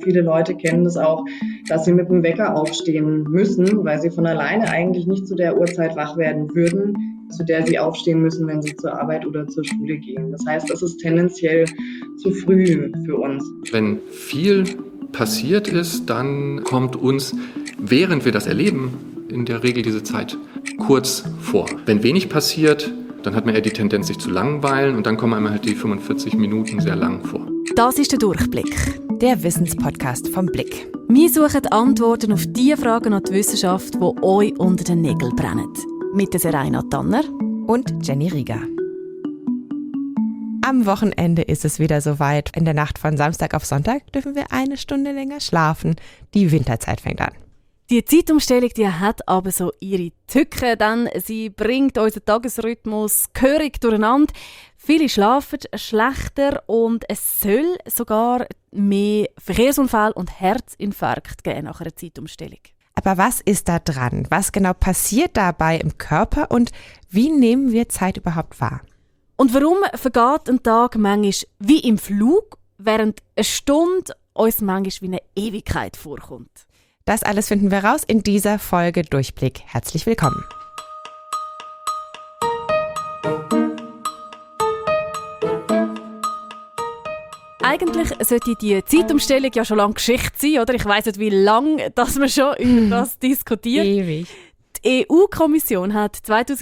Viele Leute kennen das auch, dass sie mit dem Wecker aufstehen müssen, weil sie von alleine eigentlich nicht zu der Uhrzeit wach werden würden, zu der sie aufstehen müssen, wenn sie zur Arbeit oder zur Schule gehen. Das heißt, das ist tendenziell zu früh für uns. Wenn viel passiert ist, dann kommt uns, während wir das erleben, in der Regel diese Zeit kurz vor. Wenn wenig passiert, dann hat man eher die Tendenz, sich zu langweilen und dann kommen einem halt die 45 Minuten sehr lang vor. Das ist der Durchblick, der Wissenspodcast vom Blick. Wir suchen Antworten auf die Fragen an die Wissenschaft, die euch unter den Nägeln brennen. Mit der Seraina Tanner und Jenny Rieger. Am Wochenende ist es wieder soweit. In der Nacht von Samstag auf Sonntag dürfen wir eine Stunde länger schlafen. Die Winterzeit fängt an. Die Zeitumstellung die hat aber so ihre Tücken, denn sie bringt unseren Tagesrhythmus gehörig durcheinander. Viele schlafen schlechter und es soll sogar mehr Verkehrsunfälle und Herzinfarkt geben nach einer Zeitumstellung. Aber was ist da dran? Was genau passiert dabei im Körper und wie nehmen wir Zeit überhaupt wahr? Und warum vergeht ein Tag manchmal wie im Flug, während eine Stunde uns manchmal wie eine Ewigkeit vorkommt? Das alles finden wir raus in dieser Folge Durchblick. Herzlich willkommen. Eigentlich sollte die Zeitumstellung ja schon lange Geschichte sein, oder? Ich weiss nicht, wie lange dass wir schon über das diskutiert. Ewig. Die EU-Kommission hat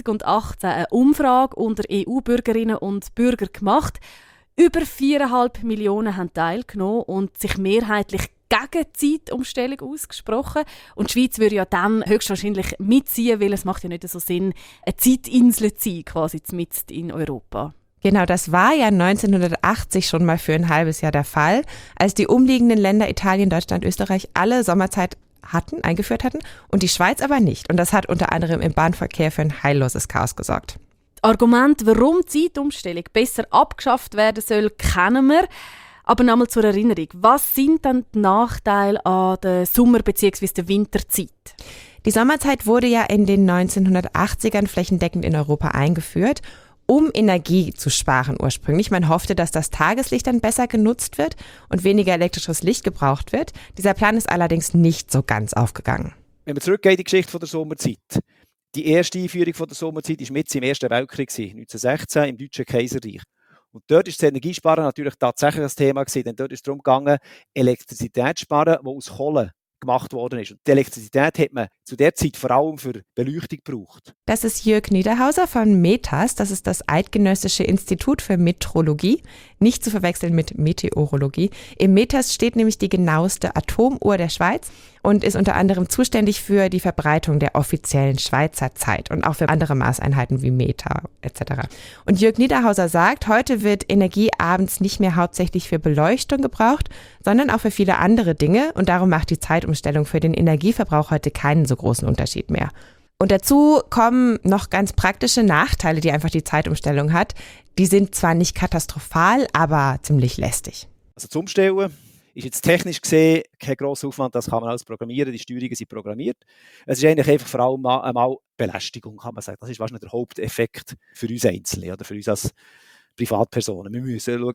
2018 eine Umfrage unter EU-Bürgerinnen und Bürgern gemacht. Über 4,5 Millionen haben teilgenommen und sich mehrheitlich gegen die Zeitumstellung ausgesprochen. Und die Schweiz würde ja dann höchstwahrscheinlich mitziehen, weil es macht ja nicht so Sinn, eine Zeitinsel zu sein, quasi mitten in Europa. Genau, das war ja 1980 schon mal für ein halbes Jahr der Fall, als die umliegenden Länder Italien, Deutschland, Österreich alle Sommerzeit eingeführt hatten und die Schweiz aber nicht. Und das hat unter anderem im Bahnverkehr für ein heilloses Chaos gesorgt. Argument, warum die Zeitumstellung besser abgeschafft werden soll, kennen wir. Aber nochmal zur Erinnerung, was sind dann die Nachteile an der Sommer- bzw. der Winterzeit? Die Sommerzeit wurde ja in den 1980ern flächendeckend in Europa eingeführt, um Energie zu sparen ursprünglich. Man hoffte, dass das Tageslicht dann besser genutzt wird und weniger elektrisches Licht gebraucht wird. Dieser Plan ist allerdings nicht so ganz aufgegangen. Wenn wir zurückgehen in die Geschichte der Sommerzeit. Die erste Einführung der Sommerzeit war mitten im Ersten Weltkrieg, 1916 im Deutschen Kaiserreich. Und dort war das Energiesparen natürlich tatsächlich ein Thema, denn dort ist es darum gegangen, Elektrizität zu sparen, die aus Kohle gemacht worden ist. Und die Elektrizität hat man zu der Zeit vor allem für Beleuchtung gebraucht. Das ist Jörg Niederhauser von METAS, das ist das Eidgenössische Institut für Metrologie, nicht zu verwechseln mit Meteorologie. Im METAS steht nämlich die genaueste Atomuhr der Schweiz und ist unter anderem zuständig für die Verbreitung der offiziellen Schweizer Zeit und auch für andere Maßeinheiten wie Meter etc. Und Jörg Niederhauser sagt, heute wird Energie abends nicht mehr hauptsächlich für Beleuchtung gebraucht, sondern auch für viele andere Dinge und darum macht die Zeitumstellung für den Energieverbrauch heute keinen so großen Unterschied mehr. Und dazu kommen noch ganz praktische Nachteile, die einfach die Zeitumstellung hat. Die sind zwar nicht katastrophal, aber ziemlich lästig. Also zum Umstellen ist jetzt technisch gesehen kein grosser Aufwand, das kann man alles programmieren, die Steuerungen sind programmiert. Es ist eigentlich einfach vor allem einmal Belästigung, kann man sagen. Das ist wahrscheinlich der Haupteffekt für uns Einzelne oder für uns als Privatpersonen. Wir müssen schauen,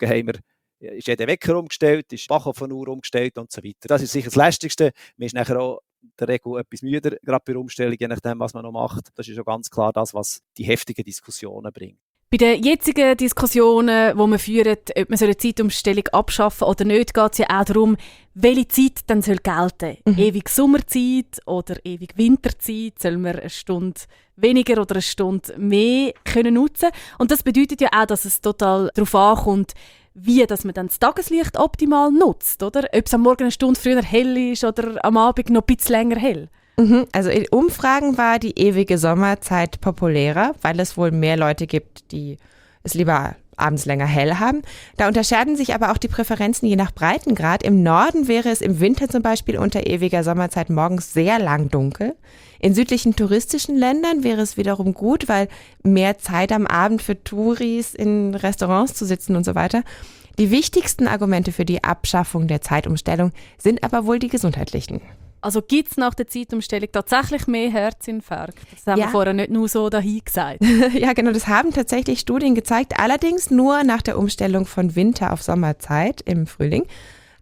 ist jeder Wecker umgestellt, ist die Backofen-Uhr umgestellt und so weiter. Das ist sicher das Lästigste. Man ist nachher auch in der Regel etwas müder, gerade bei der Umstellung, je nachdem, was man noch macht. Das ist ja ganz klar das, was die heftigen Diskussionen bringt. Bei den jetzigen Diskussionen, die wir führen, ob man so eine Zeitumstellung abschaffen oder nicht, geht es ja auch darum, welche Zeit dann soll gelten. Ewig Sommerzeit oder ewig Winterzeit? Soll man eine Stunde weniger oder eine Stunde mehr können nutzen? Und das bedeutet ja auch, dass es total darauf ankommt, wie dass man dann das Tageslicht optimal nutzt, oder? Ob es am Morgen eine Stunde früher hell ist oder am Abend noch ein bisschen länger hell. Also in Umfragen war die ewige Sommerzeit populärer, weil es wohl mehr Leute gibt, die es lieber abends länger hell haben. Da unterscheiden sich aber auch die Präferenzen je nach Breitengrad. Im Norden wäre es im Winter zum Beispiel unter ewiger Sommerzeit morgens sehr lang dunkel. In südlichen touristischen Ländern wäre es wiederum gut, weil mehr Zeit am Abend für Touris in Restaurants zu sitzen und so weiter. Die wichtigsten Argumente für die Abschaffung der Zeitumstellung sind aber wohl die gesundheitlichen. Also gibt es nach der Zeitumstellung tatsächlich mehr Herzinfarkt? Das haben wir vorher nicht nur so dahin gesagt. Ja, genau, das haben tatsächlich Studien gezeigt, allerdings nur nach der Umstellung von Winter auf Sommerzeit im Frühling.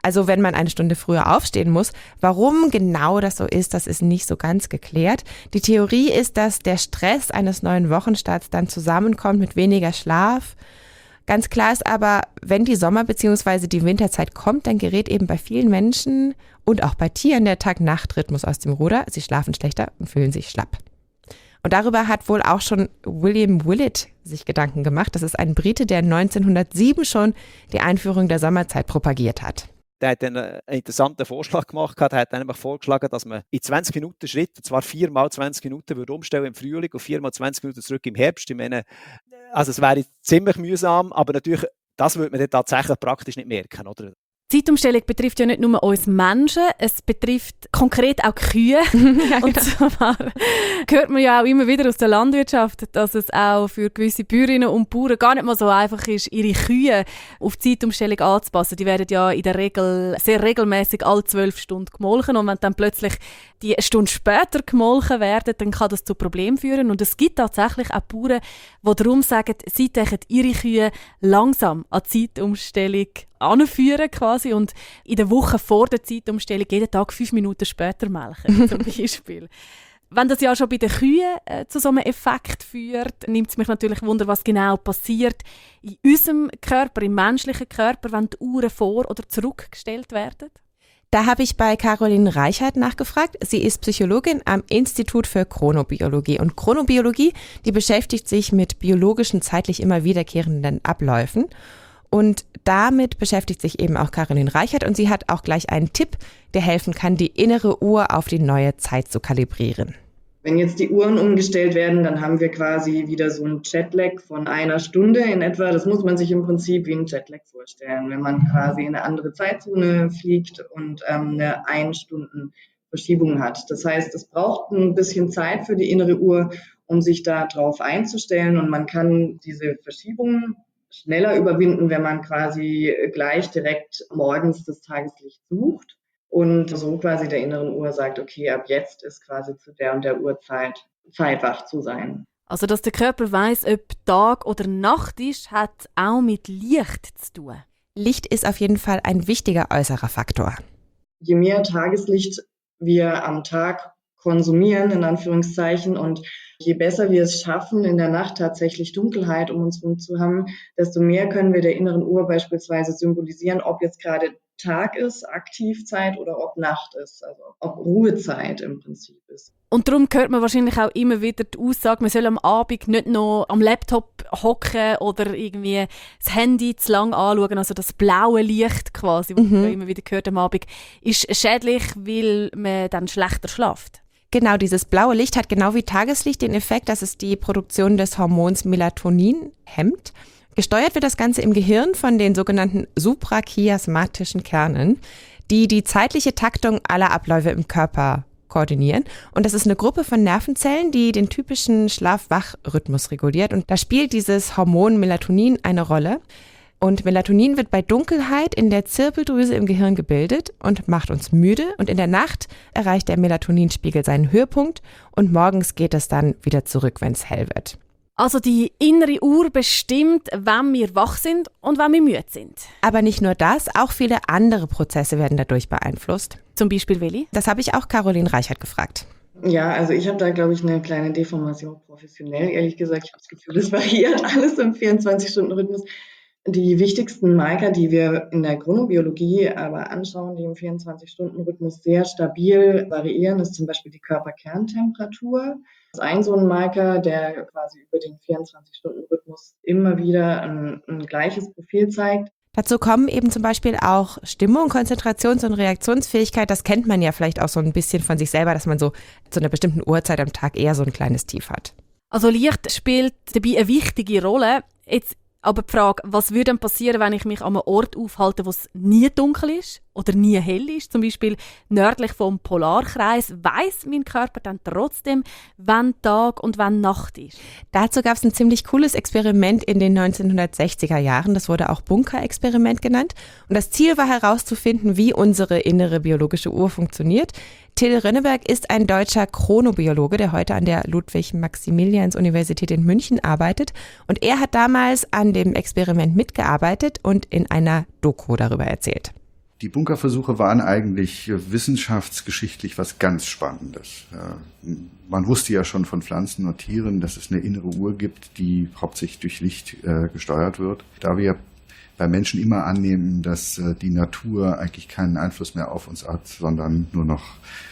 Also wenn man eine Stunde früher aufstehen muss. Warum genau das so ist, das ist nicht so ganz geklärt. Die Theorie ist, dass der Stress eines neuen Wochenstarts dann zusammenkommt mit weniger Schlaf. Ganz klar ist aber, wenn die Sommer- bzw. die Winterzeit kommt, dann gerät eben bei vielen Menschen und auch bei Tieren der Tag-Nacht-Rhythmus aus dem Ruder. Sie schlafen schlechter und fühlen sich schlapp. Und darüber hat wohl auch schon William Willett sich Gedanken gemacht. Das ist ein Brite, der 1907 schon die Einführung der Sommerzeit propagiert hat. Der hat einen interessanten Vorschlag gemacht. Er hat nämlich vorgeschlagen, dass man in 20 Minuten Schritt, und zwar 4 mal 20 Minuten, würde umstellen im Frühling und 4 mal 20 Minuten zurück im Herbst. Ich meine, also es wäre ziemlich mühsam, aber natürlich, das würde man dann tatsächlich praktisch nicht merken, oder? Die Zeitumstellung betrifft ja nicht nur uns Menschen, es betrifft konkret auch Kühe. Ja, genau. Und zwar hört man ja auch immer wieder aus der Landwirtschaft, dass es auch für gewisse Bäuerinnen und Bauern gar nicht mal so einfach ist, ihre Kühe auf die Zeitumstellung anzupassen. Die werden ja in der Regel sehr regelmäßig alle 12 Stunden gemolken und wenn dann plötzlich die eine Stunde später gemolken werden, dann kann das zu Problemen führen. Und es gibt tatsächlich auch Bauern, die darum sagen, sie dürfen ihre Kühe langsam an die Zeitumstellung anführen quasi und in der Woche vor der Zeitumstellung jeden Tag 5 Minuten später melken, zum Beispiel. Wenn das ja schon bei den Kühen zu so einem Effekt führt, nimmt es mich natürlich Wunder, was genau passiert in unserem Körper, im menschlichen Körper, wenn die Uhren vor- oder zurückgestellt werden. Da habe ich bei Caroline Reichert nachgefragt. Sie ist Psychologin am Institut für Chronobiologie. Und Chronobiologie, die beschäftigt sich mit biologischen, zeitlich immer wiederkehrenden Abläufen. Und damit beschäftigt sich eben auch Caroline Reichert. Und sie hat auch gleich einen Tipp, der helfen kann, die innere Uhr auf die neue Zeit zu kalibrieren. Wenn jetzt die Uhren umgestellt werden, dann haben wir quasi wieder so einen Jetlag von 1 Stunde in etwa. Das muss man sich im Prinzip wie einen Jetlag vorstellen, wenn man quasi in eine andere Zeitzone fliegt und eine 1-Stunden-Verschiebung hat. Das heißt, es braucht ein bisschen Zeit für die innere Uhr, um sich da drauf einzustellen. Und man kann diese Verschiebungen schneller überwinden, wenn man quasi gleich direkt morgens das Tageslicht sucht. Und so quasi der inneren Uhr sagt, okay, ab jetzt ist quasi zu der und der Uhrzeit Zeit, wach zu sein. Also, dass der Körper weiss, ob Tag oder Nacht ist, hat auch mit Licht zu tun. Licht ist auf jeden Fall ein wichtiger äußerer Faktor. Je mehr Tageslicht wir am Tag konsumieren, in Anführungszeichen, und je besser wir es schaffen, in der Nacht tatsächlich Dunkelheit um uns herum zu haben, desto mehr können wir der inneren Uhr beispielsweise symbolisieren, ob jetzt gerade Tag ist, Aktivzeit, oder ob Nacht ist, also ob Ruhezeit im Prinzip ist. Und darum hört man wahrscheinlich auch immer wieder die Aussage, man soll am Abend nicht noch am Laptop hocken oder irgendwie das Handy zu lang anschauen. Also das blaue Licht quasi, was man immer wieder hört am Abend, ist schädlich, weil man dann schlechter schläft. Genau, dieses blaue Licht hat genau wie Tageslicht den Effekt, dass es die Produktion des Hormons Melatonin hemmt. Gesteuert wird das Ganze im Gehirn von den sogenannten suprachiasmatischen Kernen, die die zeitliche Taktung aller Abläufe im Körper koordinieren. Und das ist eine Gruppe von Nervenzellen, die den typischen Schlaf-Wach-Rhythmus reguliert. Und da spielt dieses Hormon Melatonin eine Rolle. Und Melatonin wird bei Dunkelheit in der Zirbeldrüse im Gehirn gebildet und macht uns müde. Und in der Nacht erreicht der Melatoninspiegel seinen Höhepunkt und morgens geht es dann wieder zurück, wenn es hell wird. Also die innere Uhr bestimmt, wann wir wach sind und wann wir müde sind. Aber nicht nur das, auch viele andere Prozesse werden dadurch beeinflusst. Zum Beispiel welche? Das habe ich auch Caroline Reichert gefragt. Ja, also ich habe da, glaube ich, eine kleine Deformation professionell. Ehrlich gesagt, ich habe das Gefühl, es variiert alles im 24-Stunden-Rhythmus. Die wichtigsten Marker, die wir in der Chronobiologie aber anschauen, die im 24-Stunden-Rhythmus sehr stabil variieren, ist zum Beispiel die Körperkerntemperatur. Das ist ein so ein Marker, der quasi über den 24-Stunden-Rhythmus immer wieder ein gleiches Profil zeigt. Dazu kommen eben zum Beispiel auch Stimmung, Konzentrations- und Reaktionsfähigkeit. Das kennt man ja vielleicht auch so ein bisschen von sich selber, dass man so zu einer bestimmten Uhrzeit am Tag eher so ein kleines Tief hat. Also Licht spielt dabei eine wichtige Rolle. Jetzt aber die Frage, was würde denn passieren, wenn ich mich an einem Ort aufhalte, wo es nie dunkel ist oder nie hell ist? Zum Beispiel nördlich vom Polarkreis. Weiss mein Körper dann trotzdem, wann Tag und wann Nacht ist? Dazu gab es ein ziemlich cooles Experiment in den 1960er Jahren. Das wurde auch Bunker-Experiment genannt. Und das Ziel war herauszufinden, wie unsere innere biologische Uhr funktioniert. Till Rönneberg ist ein deutscher Chronobiologe, der heute an der Ludwig-Maximilians-Universität in München arbeitet. Und er hat damals an dem Experiment mitgearbeitet und in einer Doku darüber erzählt. Die Bunkerversuche waren eigentlich wissenschaftsgeschichtlich was ganz Spannendes. Man wusste ja schon von Pflanzen und Tieren, dass es eine innere Uhr gibt, die hauptsächlich durch Licht gesteuert wird. Da wir bei Menschen immer annehmen, dass die Natur eigentlich keinen Einfluss mehr auf uns hat, sondern nur noch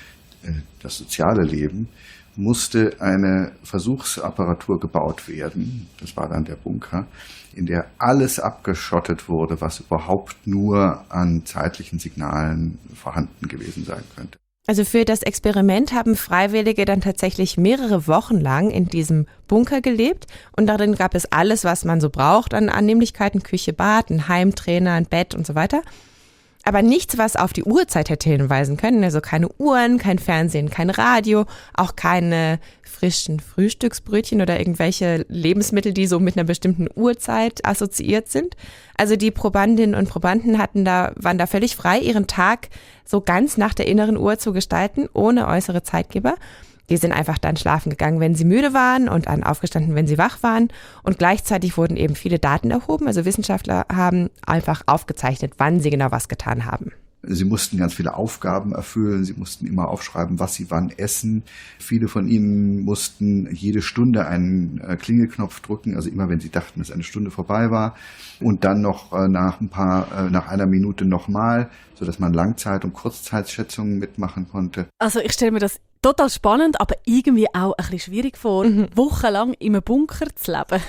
das soziale Leben, musste eine Versuchsapparatur gebaut werden, das war dann der Bunker, in der alles abgeschottet wurde, was überhaupt nur an zeitlichen Signalen vorhanden gewesen sein könnte. Also für das Experiment haben Freiwillige dann tatsächlich mehrere Wochen lang in diesem Bunker gelebt und darin gab es alles, was man so braucht an Annehmlichkeiten, Küche, Bad, ein Heimtrainer, ein Bett und so weiter. Aber nichts, was auf die Uhrzeit hätte hinweisen können, also keine Uhren, kein Fernsehen, kein Radio, auch keine frischen Frühstücksbrötchen oder irgendwelche Lebensmittel, die so mit einer bestimmten Uhrzeit assoziiert sind. Also die Probandinnen und Probanden waren da völlig frei, ihren Tag so ganz nach der inneren Uhr zu gestalten, ohne äußere Zeitgeber. Die sind einfach dann schlafen gegangen, wenn sie müde waren und dann aufgestanden, wenn sie wach waren. Und gleichzeitig wurden eben viele Daten erhoben. Also Wissenschaftler haben einfach aufgezeichnet, wann sie genau was getan haben. Sie mussten ganz viele Aufgaben erfüllen, sie mussten immer aufschreiben, was sie wann essen. Viele von ihnen mussten jede Stunde einen Klingelknopf drücken, also immer wenn sie dachten, dass eine Stunde vorbei war. Und dann noch nach einer Minute nochmal, sodass man Langzeit- und Kurzzeitschätzungen mitmachen konnte. Also ich stelle mir das total spannend, aber irgendwie auch ein bisschen schwierig vor, wochenlang in einem Bunker zu leben.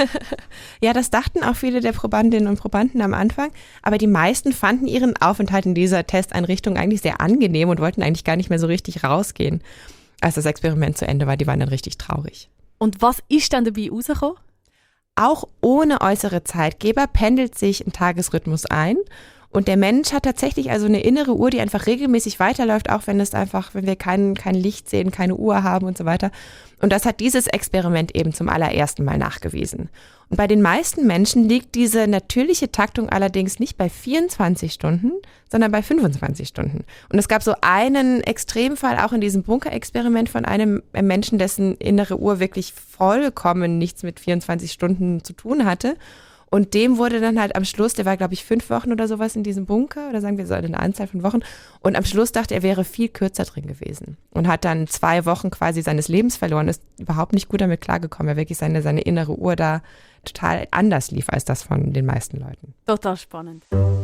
Ja, das dachten auch viele der Probandinnen und Probanden am Anfang, aber die meisten fanden ihren Aufenthalt in dieser Testeinrichtung eigentlich sehr angenehm und wollten eigentlich gar nicht mehr so richtig rausgehen. Als das Experiment zu Ende war, die waren dann richtig traurig. Und was ist dann dabei rausgekommen? Auch ohne äußere Zeitgeber pendelt sich ein Tagesrhythmus ein. Und der Mensch hat tatsächlich also eine innere Uhr, die einfach regelmäßig weiterläuft, auch wenn wir kein Licht sehen, keine Uhr haben und so weiter. Und das hat dieses Experiment eben zum allerersten Mal nachgewiesen. Und bei den meisten Menschen liegt diese natürliche Taktung allerdings nicht bei 24 Stunden, sondern bei 25 Stunden. Und es gab so einen Extremfall auch in diesem Bunkerexperiment von einem Menschen, dessen innere Uhr wirklich vollkommen nichts mit 24 Stunden zu tun hatte. Und dem wurde dann halt am Schluss, der war glaube ich 5 Wochen oder sowas in diesem Bunker, oder sagen wir so eine Anzahl von Wochen. Und am Schluss dachte er, wäre viel kürzer drin gewesen. Und hat dann 2 Wochen quasi seines Lebens verloren, ist überhaupt nicht gut damit klargekommen, weil wirklich seine innere Uhr da total anders lief als das von den meisten Leuten. Total spannend.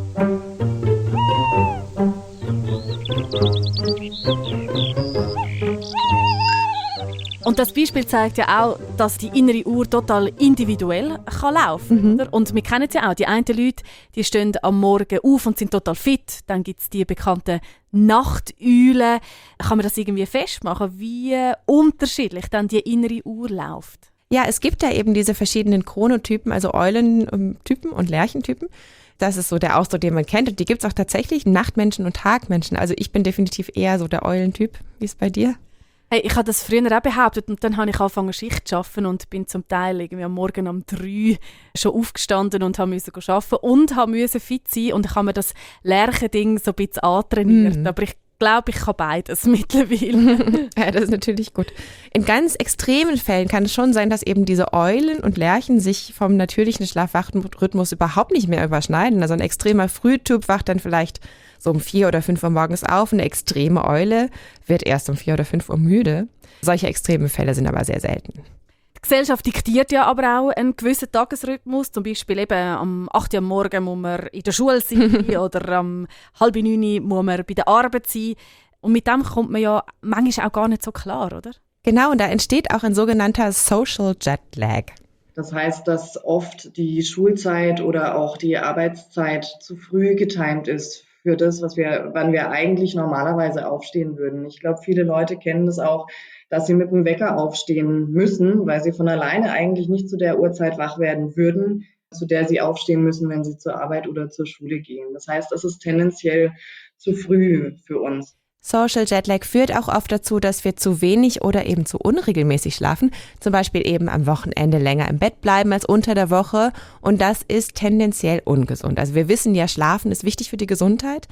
Und das Beispiel zeigt ja auch, dass die innere Uhr total individuell kann laufen kann. Und wir kennen es ja auch, die einen Leute, die stehen am Morgen auf und sind total fit. Dann gibt es die bekannten Nachteulen. Kann man das irgendwie festmachen, wie unterschiedlich dann die innere Uhr läuft? Ja, es gibt ja eben diese verschiedenen Chronotypen, also Eulentypen und Lerchentypen. Das ist so der Ausdruck, den man kennt. Und die gibt es auch tatsächlich, Nachtmenschen und Tagmenschen. Also ich bin definitiv eher so der Eulentyp. Wie ist es bei dir? Hey, ich habe das früher auch behauptet und dann habe ich angefangen Schicht zu arbeiten und bin zum Teil irgendwie am Morgen um 3 schon aufgestanden und musste arbeiten und musste fit sein und ich habe mir das Lerchending so ein bisschen antrainiert. Aber ich glaube, ich kann beides mittlerweile. Ja, das ist natürlich gut. In ganz extremen Fällen kann es schon sein, dass eben diese Eulen und Lerchen sich vom natürlichen Schlaf-Wach-Rhythmus überhaupt nicht mehr überschneiden. Also ein extremer Frühtyp wacht dann vielleicht so um 4 oder 5 Uhr morgens auf. Eine extreme Eule wird erst um 4 oder 5 Uhr müde. Solche extremen Fälle sind aber sehr selten. Die Gesellschaft diktiert ja aber auch einen gewissen Tagesrhythmus. Zum Beispiel eben am 8 Uhr am Morgen muss man in der Schule sein oder um 8:30 muss man bei der Arbeit sein. Und mit dem kommt man ja manchmal auch gar nicht so klar, oder? Genau, und da entsteht auch ein sogenannter Social Jet Lag. Das heißt, dass oft die Schulzeit oder auch die Arbeitszeit zu früh getimt ist für das, wann wir eigentlich normalerweise aufstehen würden. Ich glaube, viele Leute kennen das auch, dass sie mit dem Wecker aufstehen müssen, weil sie von alleine eigentlich nicht zu der Uhrzeit wach werden würden, zu der sie aufstehen müssen, wenn sie zur Arbeit oder zur Schule gehen. Das heißt, das ist tendenziell zu früh für uns. Social Jetlag führt auch oft dazu, dass wir zu wenig oder eben zu unregelmäßig schlafen. Zum Beispiel eben am Wochenende länger im Bett bleiben als unter der Woche. Und das ist tendenziell ungesund. Also wir wissen ja, Schlafen ist wichtig für die Gesundheit.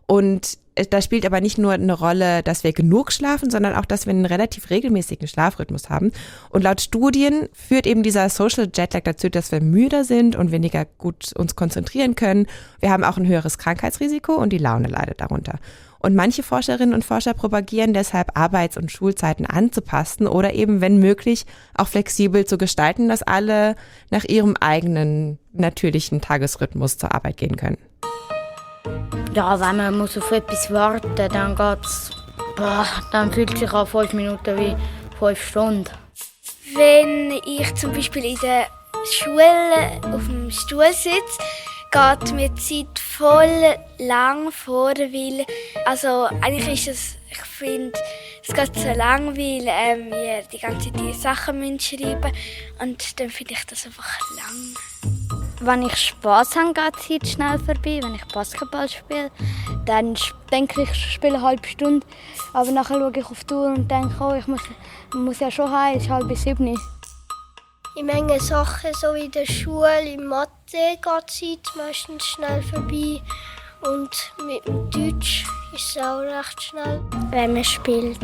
Und da spielt aber nicht nur eine Rolle, dass wir genug schlafen, sondern auch, dass wir einen relativ regelmäßigen Schlafrhythmus haben. Und laut Studien führt eben dieser Social Jetlag dazu, dass wir müder sind und weniger gut uns konzentrieren können. Wir haben auch ein höheres Krankheitsrisiko und die Laune leidet darunter. Und manche Forscherinnen und Forscher propagieren deshalb, Arbeits- und Schulzeiten anzupassen oder eben, wenn möglich, auch flexibel zu gestalten, dass alle nach ihrem eigenen natürlichen Tagesrhythmus zur Arbeit gehen können. Ja, wenn man muss auf etwas warten muss, dann geht's. Dann fühlt es sich an 5 Minuten wie 5 Stunden. Wenn ich zum Beispiel in der Schule auf dem Stuhl sitze, geht mir die Zeit voll lang vor, weil eigentlich ist es, ich finde, es geht so lang, weil wir die ganze Zeit die Sachen schreiben müssen und dann finde ich das einfach lang. Wenn ich Spass habe, geht die Zeit schnell vorbei. Wenn ich Basketball spiele, dann denke ich, ich spiele eine halbe Stunde. Aber nachher schaue ich auf die Uhr und denke, ich muss ja schon heim, es ist 6:30. In manchen Sachen, so wie in der Schule, in Mathe, geht die Zeit meistens schnell vorbei. Und mit dem Deutsch ist es auch recht schnell, wenn man spielt.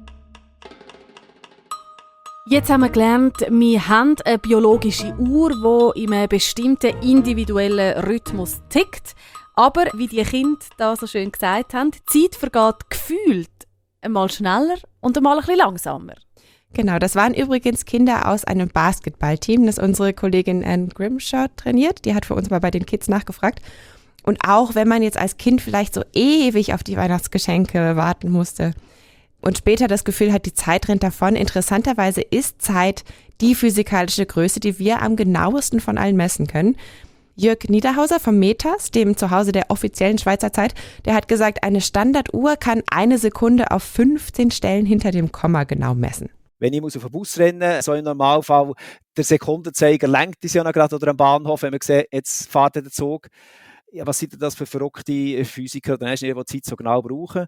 Jetzt haben wir gelernt, wir haben eine biologische Uhr, die in einem bestimmten individuellen Rhythmus tickt. Aber, wie die Kinder da so schön gesagt haben, die Zeit vergeht gefühlt einmal schneller und einmal ein bisschen langsamer. Genau, das waren übrigens Kinder aus einem Basketballteam, das unsere Kollegin Anne Grimshaw trainiert. Die hat für uns mal bei den Kids nachgefragt. Und auch wenn man jetzt als Kind vielleicht so ewig auf die Weihnachtsgeschenke warten musste und später das Gefühl hat, die Zeit rennt davon, interessanterweise ist Zeit die physikalische Größe, die wir am genauesten von allen messen können. Jörg Niederhauser vom Metas, dem Zuhause der offiziellen Schweizer Zeit, der hat gesagt, eine Standarduhr kann 1 Sekunde auf 15 Stellen hinter dem Komma genau messen. Wenn ich auf den Bus rennen, so im Normalfall, der Sekundenzeiger lenkt uns ja noch gerade oder am Bahnhof, wenn man sieht, jetzt fährt der Zug. Ja, was sind das für verrückte Physiker oder Ingenieure, die die Zeit so genau brauchen?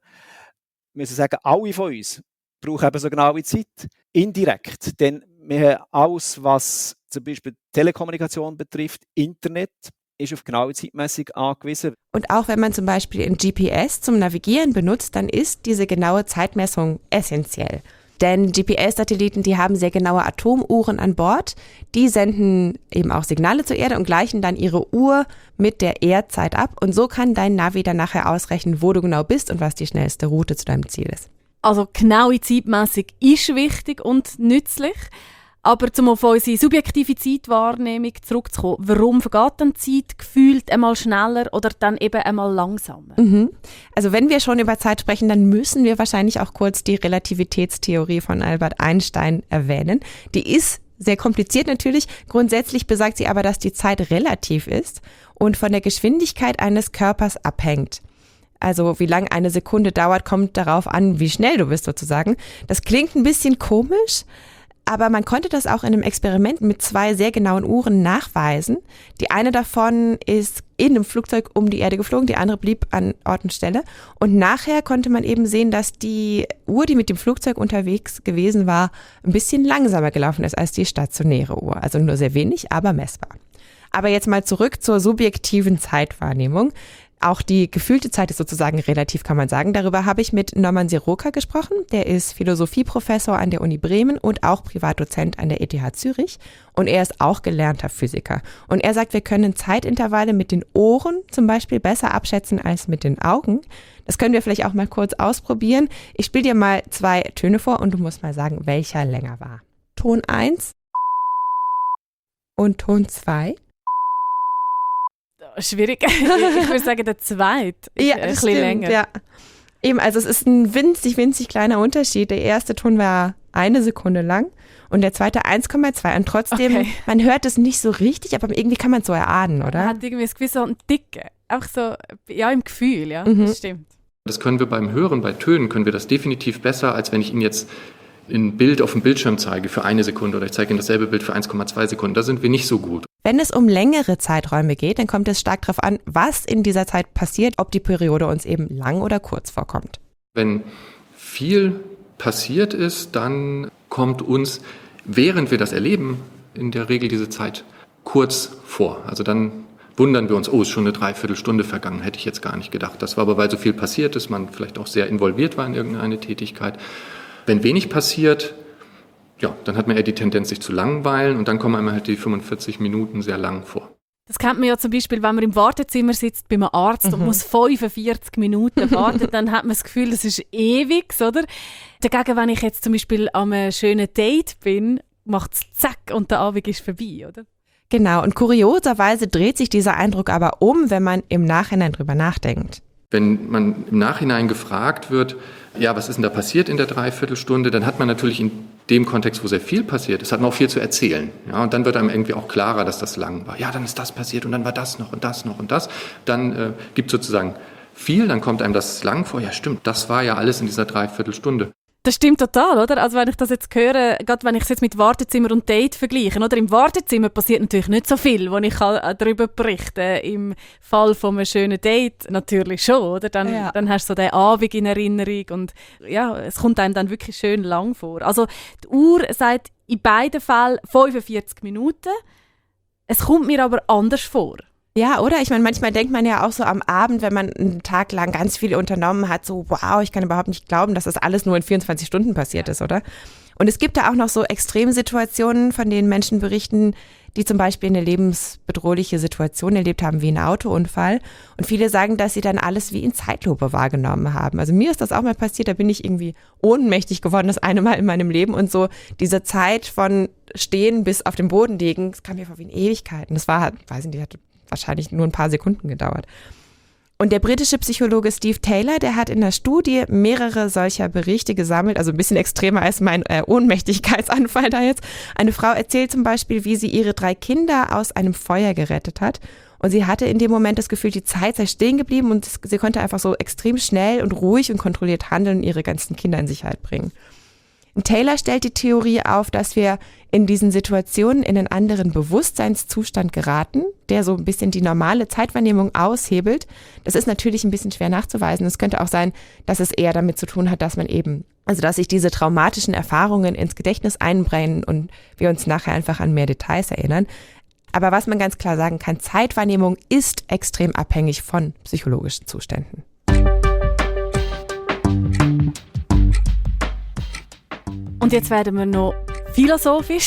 Wir müssen sagen, alle von uns brauchen eben so genaue Zeit. Indirekt, denn wir haben alles, was zum Beispiel Telekommunikation betrifft, Internet, ist auf genaue Zeitmessung angewiesen. Und auch wenn man zum Beispiel ein GPS zum Navigieren benutzt, dann ist diese genaue Zeitmessung essentiell. Denn GPS-Satelliten, die haben sehr genaue Atomuhren an Bord. Die senden eben auch Signale zur Erde und gleichen dann ihre Uhr mit der Erdzeit ab. Und so kann dein Navi dann nachher ausrechnen, wo du genau bist und was die schnellste Route zu deinem Ziel ist. Also genaue Zeitmessung ist wichtig und nützlich. Aber um auf unsere subjektive Zeitwahrnehmung zurückzukommen, warum vergeht dann die Zeit gefühlt einmal schneller oder dann eben einmal langsamer? Also wenn wir schon über Zeit sprechen, dann müssen wir wahrscheinlich auch kurz die Relativitätstheorie von Albert Einstein erwähnen. Die ist sehr kompliziert natürlich. Grundsätzlich besagt sie aber, dass die Zeit relativ ist und von der Geschwindigkeit eines Körpers abhängt. Also wie lange eine Sekunde dauert, kommt darauf an, wie schnell du bist sozusagen. Das klingt ein bisschen komisch, aber man konnte das auch in einem Experiment mit 2 sehr genauen Uhren nachweisen. Die eine davon ist in einem Flugzeug um die Erde geflogen, die andere blieb an Ort und Stelle. Und nachher konnte man eben sehen, dass die Uhr, die mit dem Flugzeug unterwegs gewesen war, ein bisschen langsamer gelaufen ist als die stationäre Uhr. Also nur sehr wenig, aber messbar. Aber jetzt mal zurück zur subjektiven Zeitwahrnehmung. Auch die gefühlte Zeit ist sozusagen relativ, kann man sagen. Darüber habe ich mit Norman Siroka gesprochen. Der ist Philosophieprofessor an der Uni Bremen und auch Privatdozent an der ETH Zürich. Und er ist auch gelernter Physiker. Und er sagt, wir können Zeitintervalle mit den Ohren zum Beispiel besser abschätzen als mit den Augen. Das können wir vielleicht auch mal kurz ausprobieren. Ich spiele dir mal 2 Töne vor und du musst mal sagen, welcher länger war. Ton 1 und Ton 2. Schwierig. Ich würde sagen, der zweite ist Ja, ein das bisschen stimmt, länger. ja. Eben, also es ist ein winzig kleiner Unterschied. Der erste Ton war 1 Sekunde lang und der zweite 1,2. Und trotzdem, Okay. man hört es nicht so richtig, aber irgendwie kann man es so erahnen, Man oder? hat irgendwie das Gefühl, so ein Dicke. Auch so, ja, im Gefühl, ja. Das stimmt. Das können wir beim Hören, bei Tönen können wir das definitiv besser, als wenn ich Ihnen jetzt ein Bild auf dem Bildschirm zeige für 1 Sekunde oder ich zeige Ihnen dasselbe Bild für 1,2 Sekunden. Da sind wir nicht so gut. Wenn es um längere Zeiträume geht, dann kommt es stark darauf an, was in dieser Zeit passiert, ob die Periode uns eben lang oder kurz vorkommt. Wenn viel passiert ist, dann kommt uns, während wir das erleben, in der Regel diese Zeit kurz vor. Also dann wundern wir uns, ist schon eine Dreiviertelstunde vergangen, hätte ich jetzt gar nicht gedacht. Das war aber, weil so viel passiert ist, man vielleicht auch sehr involviert war in irgendeine Tätigkeit. Wenn wenig passiert, ja, dann hat man eher die Tendenz, sich zu langweilen und dann kommen einem halt die 45 Minuten sehr lang vor. Das kennt man ja zum Beispiel, wenn man im Wartezimmer sitzt bei einem Arzt und muss 45 Minuten warten, dann hat man das Gefühl, das ist ewig, oder? Dagegen, wenn ich jetzt zum Beispiel an einem schönen Date bin, macht es zack und der Abend ist vorbei, oder? Genau, und kurioserweise dreht sich dieser Eindruck aber um, wenn man im Nachhinein drüber nachdenkt. Wenn man im Nachhinein gefragt wird, ja, was ist denn da passiert in der Dreiviertelstunde, dann hat man natürlich in dem Kontext, wo sehr viel passiert ist, hat man auch viel zu erzählen. Ja, und dann wird einem irgendwie auch klarer, dass das lang war. Ja, dann ist das passiert und dann war das noch und das noch und das. Dann gibt es sozusagen viel, dann kommt einem das lang vor. Ja, stimmt, das war ja alles in dieser Dreiviertelstunde. Das stimmt total, oder? Also wenn ich das jetzt höre, gerade wenn ich es jetzt mit Wartezimmer und Date vergleiche, oder? Im Wartezimmer passiert natürlich nicht so viel, wo ich darüber berichten kann. Im Fall von einem schönen Date natürlich schon, oder? Dann hast du so den Abend in Erinnerung und ja, es kommt einem dann wirklich schön lang vor. Also die Uhr sagt in beiden Fällen 45 Minuten. Es kommt mir aber anders vor. Ja, oder? Ich meine, manchmal denkt man ja auch so am Abend, wenn man einen Tag lang ganz viel unternommen hat, so wow, ich kann überhaupt nicht glauben, dass das alles nur in 24 Stunden passiert ist, oder? Und es gibt da auch noch so Extremsituationen, von denen Menschen berichten, die zum Beispiel eine lebensbedrohliche Situation erlebt haben, wie ein Autounfall. Und viele sagen, dass sie dann alles wie in Zeitlupe wahrgenommen haben. Also mir ist das auch mal passiert, da bin ich irgendwie ohnmächtig geworden, das eine Mal in meinem Leben. Und so diese Zeit von Stehen bis auf dem Boden liegen, das kam mir vor wie in Ewigkeiten. Das war, weiß nicht, hatte wahrscheinlich nur ein paar Sekunden gedauert. Und der britische Psychologe Steve Taylor, der hat in der Studie mehrere solcher Berichte gesammelt, also ein bisschen extremer als mein Ohnmächtigkeitsanfall da jetzt. Eine Frau erzählt zum Beispiel, wie sie ihre 3 Kinder aus einem Feuer gerettet hat. Und sie hatte in dem Moment das Gefühl, die Zeit sei stehen geblieben und sie konnte einfach so extrem schnell und ruhig und kontrolliert handeln und ihre ganzen Kinder in Sicherheit bringen. Und Taylor stellt die Theorie auf, dass wir in diesen Situationen in einen anderen Bewusstseinszustand geraten, der so ein bisschen die normale Zeitwahrnehmung aushebelt. Das ist natürlich ein bisschen schwer nachzuweisen. Es könnte auch sein, dass es eher damit zu tun hat, dass dass sich diese traumatischen Erfahrungen ins Gedächtnis einbrennen und wir uns nachher einfach an mehr Details erinnern. Aber was man ganz klar sagen kann, Zeitwahrnehmung ist extrem abhängig von psychologischen Zuständen. Und jetzt werden wir noch philosophisch.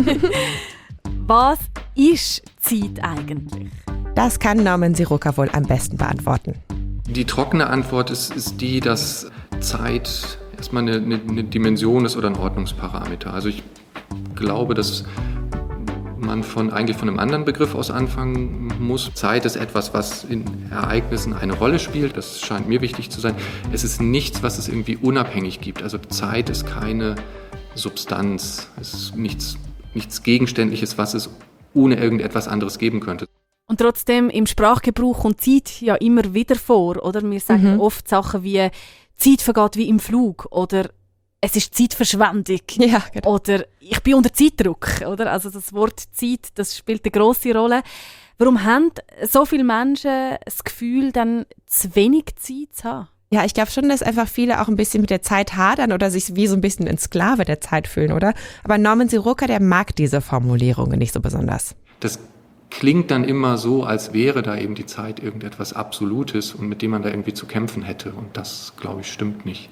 Was ist Zeit eigentlich? Das kann Norman Siroka wohl am besten beantworten. Die trockene Antwort ist die, dass Zeit erstmal eine Dimension ist oder ein Ordnungsparameter. Also ich glaube, dass man eigentlich von einem anderen Begriff aus anfangen muss. Zeit ist etwas, was in Ereignissen eine Rolle spielt. Das scheint mir wichtig zu sein. Es ist nichts, was es irgendwie unabhängig gibt. Also Zeit ist keine Substanz. Es ist nichts Gegenständliches, was es ohne irgendetwas anderes geben könnte. Und trotzdem, im Sprachgebrauch kommt Zeit ja immer wieder vor, oder? Wir sagen oft Sachen wie «Zeit vergeht wie im Flug» oder «Es ist Zeitverschwendung» oder «Ich bin unter Zeitdruck». Oder? Also das Wort Zeit, das spielt eine grosse Rolle. Warum haben so viele Menschen das Gefühl, dann zu wenig Zeit zu haben? Ja, ich glaube schon, dass einfach viele auch ein bisschen mit der Zeit hadern oder sich wie so ein bisschen ein Sklave der Zeit fühlen, oder? Aber Norman Siroka, der mag diese Formulierungen nicht so besonders. Das klingt dann immer so, als wäre da eben die Zeit irgendetwas Absolutes und mit dem man da irgendwie zu kämpfen hätte. Und das, glaube ich, stimmt nicht.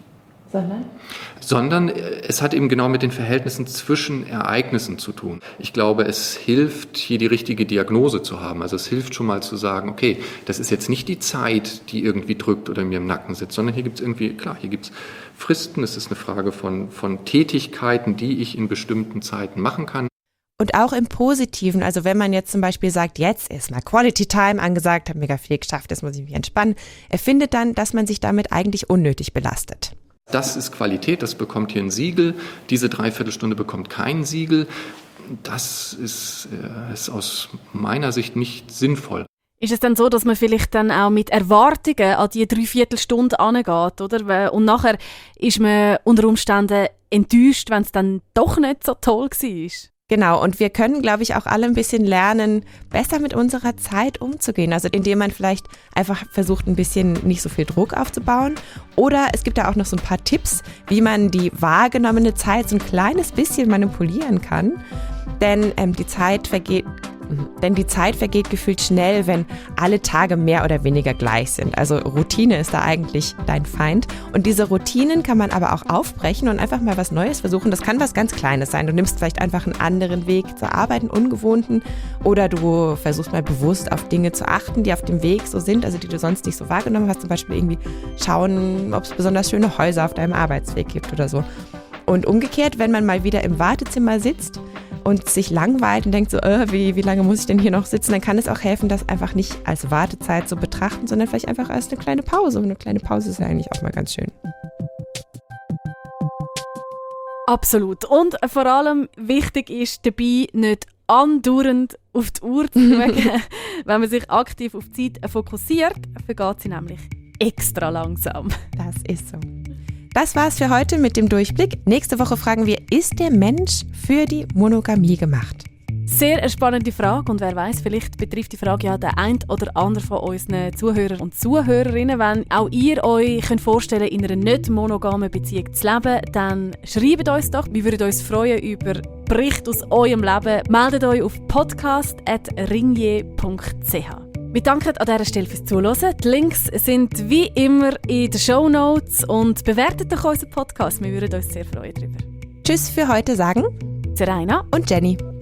Sondern es hat eben genau mit den Verhältnissen zwischen Ereignissen zu tun. Ich glaube, es hilft, hier die richtige Diagnose zu haben. Also es hilft schon mal zu sagen, okay, das ist jetzt nicht die Zeit, die irgendwie drückt oder mir im Nacken sitzt, sondern hier gibt es Fristen, es ist eine Frage von Tätigkeiten, die ich in bestimmten Zeiten machen kann. Und auch im Positiven, also wenn man jetzt zum Beispiel sagt, jetzt ist mal Quality Time angesagt, habe mega viel geschafft, jetzt muss ich mich entspannen, er findet dann, dass man sich damit eigentlich unnötig belastet. Das ist Qualität, das bekommt hier ein Siegel. Diese Dreiviertelstunde bekommt kein Siegel. Das ist aus meiner Sicht nicht sinnvoll. Ist es dann so, dass man vielleicht dann auch mit Erwartungen an die Dreiviertelstunde angeht, oder? Und nachher ist man unter Umständen enttäuscht, wenn es dann doch nicht so toll war? Genau, und wir können, glaube ich, auch alle ein bisschen lernen, besser mit unserer Zeit umzugehen. Also indem man vielleicht einfach versucht, ein bisschen nicht so viel Druck aufzubauen. Oder es gibt da auch noch so ein paar Tipps, wie man die wahrgenommene Zeit so ein kleines bisschen manipulieren kann. Denn die Zeit vergeht Denn die Zeit vergeht gefühlt schnell, wenn alle Tage mehr oder weniger gleich sind. Also Routine ist da eigentlich dein Feind. Und diese Routinen kann man aber auch aufbrechen und einfach mal was Neues versuchen. Das kann was ganz Kleines sein. Du nimmst vielleicht einfach einen anderen Weg zur Arbeit, einen ungewohnten. Oder du versuchst mal bewusst auf Dinge zu achten, die auf dem Weg so sind, also die du sonst nicht so wahrgenommen hast. Zum Beispiel irgendwie schauen, ob es besonders schöne Häuser auf deinem Arbeitsweg gibt oder so. Und umgekehrt, wenn man mal wieder im Wartezimmer sitzt und sich langweilt und denkt so, wie lange muss ich denn hier noch sitzen, dann kann es auch helfen, das einfach nicht als Wartezeit zu betrachten, sondern vielleicht einfach als eine kleine Pause. Und eine kleine Pause ist ja eigentlich auch mal ganz schön. Absolut. Und vor allem wichtig ist dabei, nicht andauernd auf die Uhr zu schauen. Wenn man sich aktiv auf die Zeit fokussiert, vergeht sie nämlich extra langsam. Das ist so. Das war's für heute mit dem Durchblick. Nächste Woche fragen wir, ist der Mensch für die Monogamie gemacht? Sehr eine spannende Frage und wer weiß, vielleicht betrifft die Frage ja den einen oder anderen von unseren Zuhörern und Zuhörerinnen. Wenn auch ihr euch vorstellen könnt, in einer nicht monogamen Beziehung zu leben, dann schreibt uns doch. Wir würden uns freuen über Berichte aus eurem Leben. Meldet euch auf podcast@ringier.ch. Wir danken an dieser Stelle fürs Zuhören. Die Links sind wie immer in den Shownotes und bewertet doch unseren Podcast. Wir würden uns sehr freuen darüber. Tschüss für heute sagen Serena und Jenny.